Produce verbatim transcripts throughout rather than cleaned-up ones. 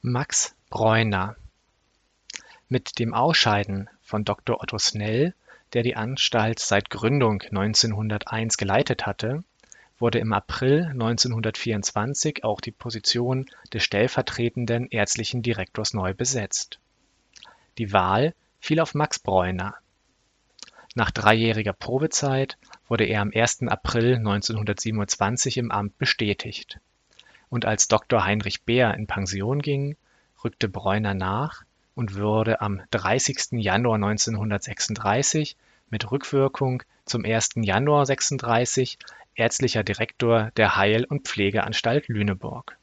Max Breuner. Mit dem Ausscheiden von Doktor Otto Snell, der die Anstalt seit Gründung neunzehnhunderteins geleitet hatte, wurde im April neunzehnhundertvierundzwanzig auch die Position des stellvertretenden ärztlichen Direktors neu besetzt. Die Wahl fiel auf Max Breuner. Nach dreijähriger Probezeit wurde er am ersten April neunzehnhundertsiebenundzwanzig im Amt bestätigt. Und als Doktor Heinrich Beer in Pension ging, rückte Breuner nach und wurde am dreißigsten Januar neunzehnhundertsechsunddreißig mit Rückwirkung zum ersten Januar sechsunddreißig ärztlicher Direktor der Heil- und Pflegeanstalt Lüneburg.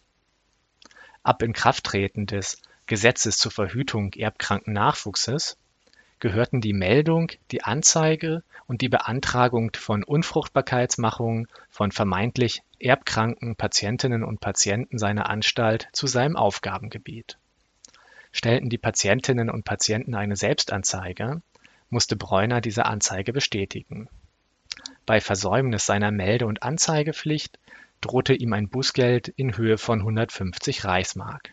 Ab Inkrafttreten des Gesetzes zur Verhütung erbkranken Nachwuchses gehörten die Meldung, die Anzeige und die Beantragung von Unfruchtbarkeitsmachungen von vermeintlich erbkranken Patientinnen und Patienten seiner Anstalt zu seinem Aufgabengebiet. Stellten die Patientinnen und Patienten eine Selbstanzeige, musste Breuner diese Anzeige bestätigen. Bei Versäumnis seiner Melde- und Anzeigepflicht drohte ihm ein Bußgeld in Höhe von hundertfünfzig Reichsmark.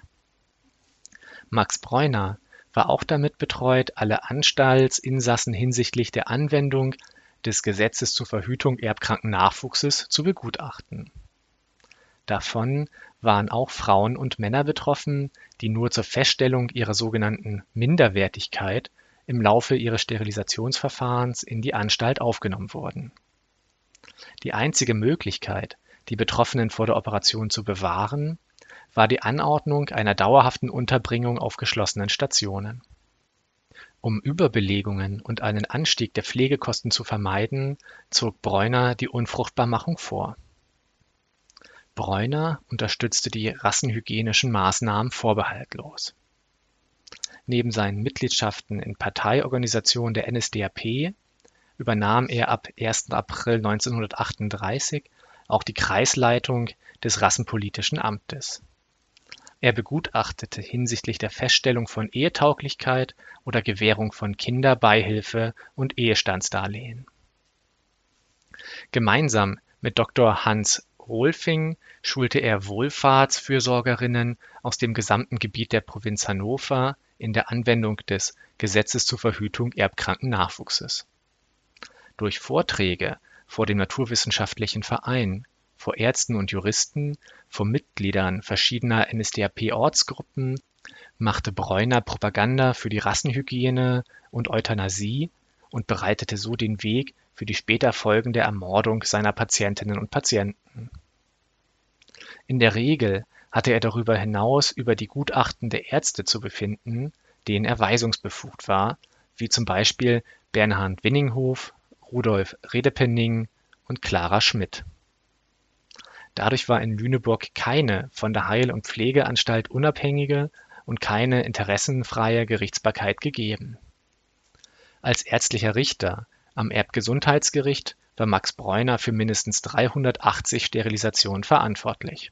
Max Breuner war auch damit betreut, alle Anstaltsinsassen hinsichtlich der Anwendung des Gesetzes zur Verhütung erbkranken Nachwuchses zu begutachten. Davon waren auch Frauen und Männer betroffen, die nur zur Feststellung ihrer sogenannten Minderwertigkeit im Laufe ihres Sterilisationsverfahrens in die Anstalt aufgenommen wurden. Die einzige Möglichkeit, die Betroffenen vor der Operation zu bewahren, war die Anordnung einer dauerhaften Unterbringung auf geschlossenen Stationen. Um Überbelegungen und einen Anstieg der Pflegekosten zu vermeiden, zog Breuner die Unfruchtbarmachung vor. Breuner unterstützte die rassenhygienischen Maßnahmen vorbehaltlos. Neben seinen Mitgliedschaften in Parteiorganisationen der N S D A P übernahm er ab ersten April neunzehnhundertachtunddreißig auch die Kreisleitung des Rassenpolitischen Amtes. Er begutachtete hinsichtlich der Feststellung von Ehetauglichkeit oder Gewährung von Kinderbeihilfe und Ehestandsdarlehen. Gemeinsam mit Doktor Hans Rolfing schulte er Wohlfahrtsfürsorgerinnen aus dem gesamten Gebiet der Provinz Hannover in der Anwendung des Gesetzes zur Verhütung erbkranken Nachwuchses. Durch Vorträge vor dem Naturwissenschaftlichen Verein, vor Ärzten und Juristen, vor Mitgliedern verschiedener N S D A P-Ortsgruppen machte Breuner Propaganda für die Rassenhygiene und Euthanasie und bereitete so den Weg für die später folgende Ermordung seiner Patientinnen und Patienten. In der Regel hatte er darüber hinaus über die Gutachten der Ärzte zu befinden, denen er weisungsbefugt war, wie zum Beispiel Bernhard Winninghoff, Rudolf Redepenning und Clara Schmidt. Dadurch war in Lüneburg keine von der Heil- und Pflegeanstalt unabhängige und keine interessenfreie Gerichtsbarkeit gegeben. Als ärztlicher Richter am Erbgesundheitsgericht war Max Breuner für mindestens dreihundertachtzig Sterilisationen verantwortlich.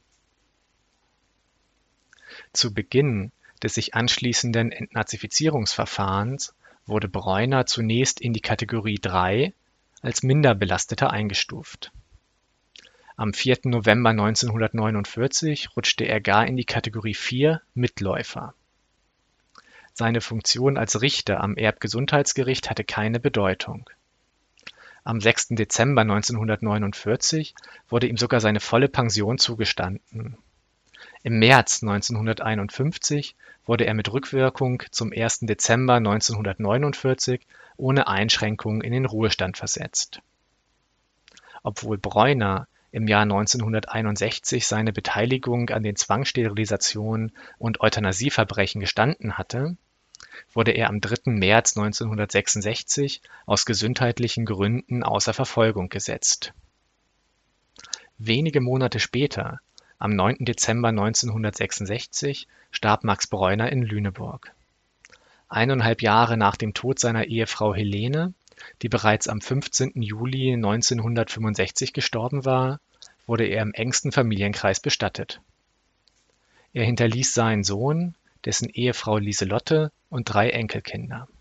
Zu Beginn des sich anschließenden Entnazifizierungsverfahrens wurde Breuner zunächst in die Kategorie drei als Minderbelasteter eingestuft. Am vierten November neunzehnhundertneunundvierzig rutschte er gar in die Kategorie vier Mitläufer. Seine Funktion als Richter am Erbgesundheitsgericht hatte keine Bedeutung. Am sechsten Dezember neunzehnhundertneunundvierzig wurde ihm sogar seine volle Pension zugestanden. Im März neunzehnhunderteinundfünfzig wurde er mit Rückwirkung zum ersten Dezember neunzehnhundertneunundvierzig ohne Einschränkung in den Ruhestand versetzt. Obwohl Breuner im Jahr neunzehnhunderteinundsechzig seine Beteiligung an den Zwangssterilisationen und Euthanasieverbrechen gestanden hatte, wurde er am dritten März neunzehnhundertsechsundsechzig aus gesundheitlichen Gründen außer Verfolgung gesetzt. Wenige Monate später, am neunten Dezember neunzehnhundertsechsundsechzig, starb Max Breuner in Lüneburg. Eineinhalb Jahre nach dem Tod seiner Ehefrau Helene, die bereits am fünfzehnten Juli neunzehnhundertfünfundsechzig gestorben war, wurde er im engsten Familienkreis bestattet. Er hinterließ seinen Sohn, dessen Ehefrau Lieselotte und drei Enkelkinder.